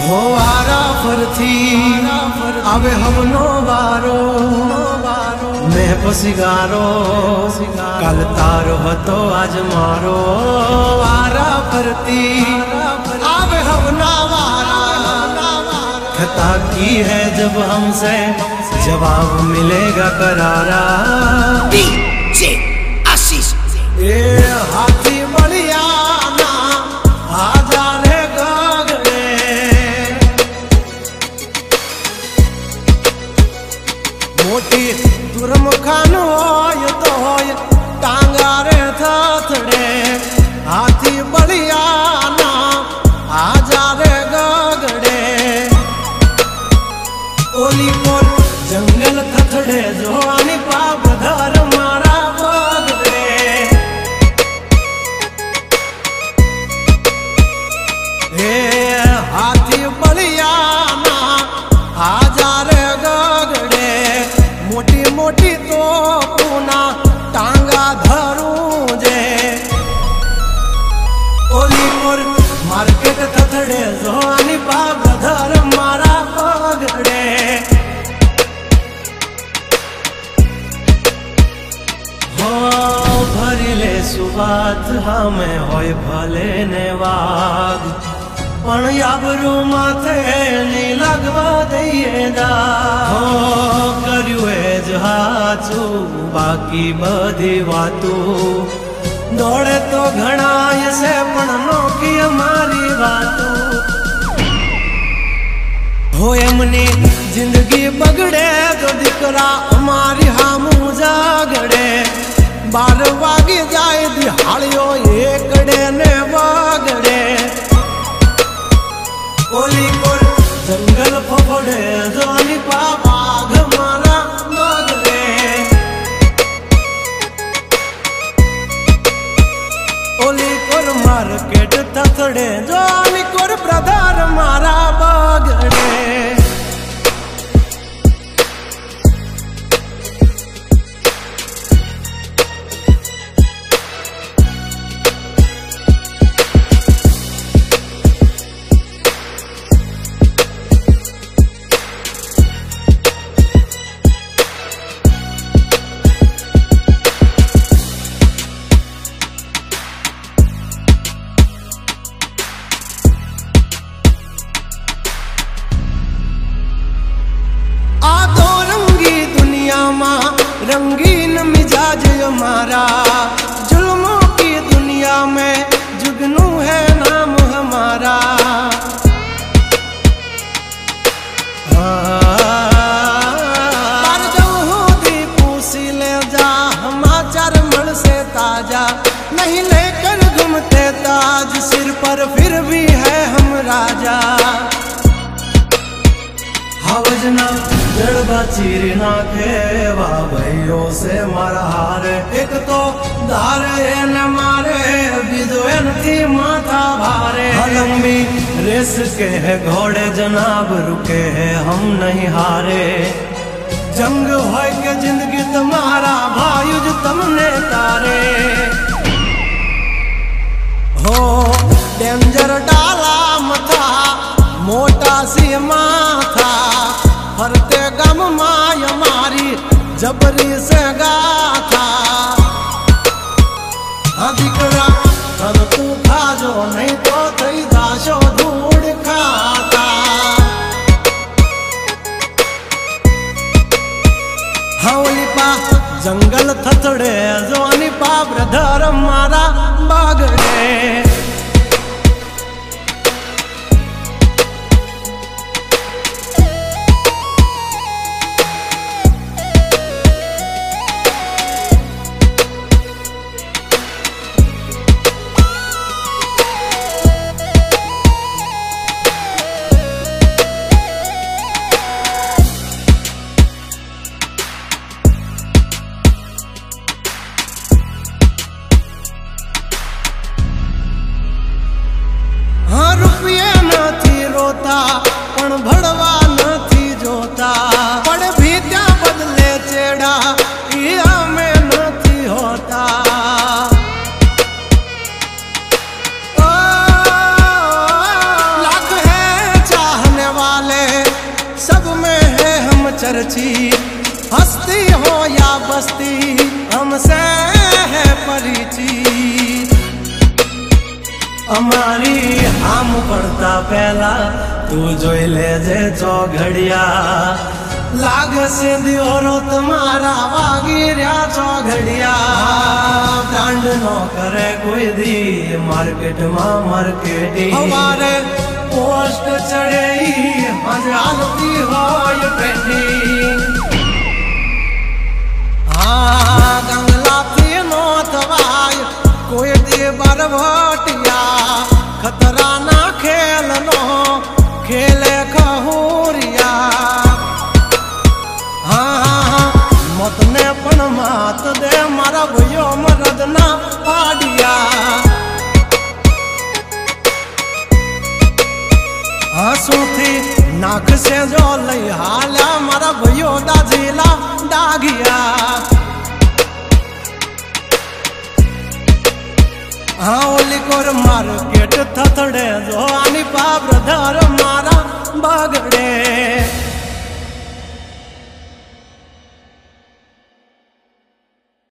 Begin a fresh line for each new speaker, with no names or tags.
हो वारा फरथी आवे हमनो वारो मैं पसिगारो कल तारो हतो आज मारो वारा फरती आवे हमना वारा खता की है जब हमसे जवाब मिलेगा करारा।
डीजे आशीष
ए हाथी बढ़िया ना आजा रे गगड़े मोटी दुर्मुखान होय तो होय टांगा रे थथड़े हाथी बढ़िया ना आजा रे गगड़े ओली कोल जंगल थथड़े जो आनी पाप धर मारा बगड़े हे हाथी बढ़िया ना आजा रे गगड़े मोटी मोटी तो पूना टांगा धरूं जे ओली कोल मार्केट थथड़े जो आनी पाप धर मारा बगड़े भरिले सुबात हमें होय भले ने वाग पण याबरू माथे नी लगवा दईए दा हो कर्यु ए जहाचू बाकी बधी वातू दौड़े तो घणाय से पण नोकी हमारी वातू हो एमनी जिंदगी बगड़े तो दिकरा हमारी हामू जागड़े 12 वागे जाए दिहाड़ियो एकड़े ने वागड़े ओली कोल जंगल फफड़े जोनी पापा घमारा मगड़े ओली कोल मार्केट थथड़े जोनी कोल ब्रदर मारा बगड़े रंगीन मिजाज हमारा जुल्मों की दुनिया में जुगनू है नाम हमारा। पर जो दी पूसी ले जा हमाचार मल से ताजा नहीं लेकर घूमते ताज सिर पर फिर भी है हम राजा। हवजना जड़बा चीर ना खेवा भाइयों से मारा हारे एक तो धारे न मारे विदोन थी माथा भारे लंबी रेस के है घोड़े जनाब रुके है हम नहीं हारे जंग हो के जिंदगी तुम्हारा भायुज तुमने तारे हो डेंजर डाला मथा मोटा सी माथा फरते गम माय मारी जबरी से गाथा अधिकरा तब तू खा जो नहीं तो थई दाशो धूड़ खाता हवली पा जंगल थथड़े जोनी पा ब्रदर मारा बागड़े पण भड़वा नहीं जोता पड़ भी क्या बदले चेड़ा इया में नहीं होता लाख है चाह चर्चित, हस्ती हो या बस्ती हमसे है परिचित। અમારી આમ પડતા પહેલા તું જોઈ લેજે ચોઘડિયા, લાગશે દિયોરો તમારા વાગી રહ્યા ચોઘડિયા। બ્રાન્ડ નો કરે કોઈ દી માર્કેટમાં માર્કેટિંગ, અમારે પોસ્ટ ચડે હાલતી હોય ટ્રેન્ડિંગ। હા ગંગલાથી નો થવાય કોઈ દી બરવટિયા, खतरा ना खेल नो खेले कहूरिया। हाँ मत ने पण मात दे मारा भयो मरद ना पाडिया। हंसू थी नाक से जो लई हाल्या मारा भयो दाजीला दागिया। हाँ ओली कोर मार्केट थथड़े जो आनी पा ब्रदर मारा बगड़े।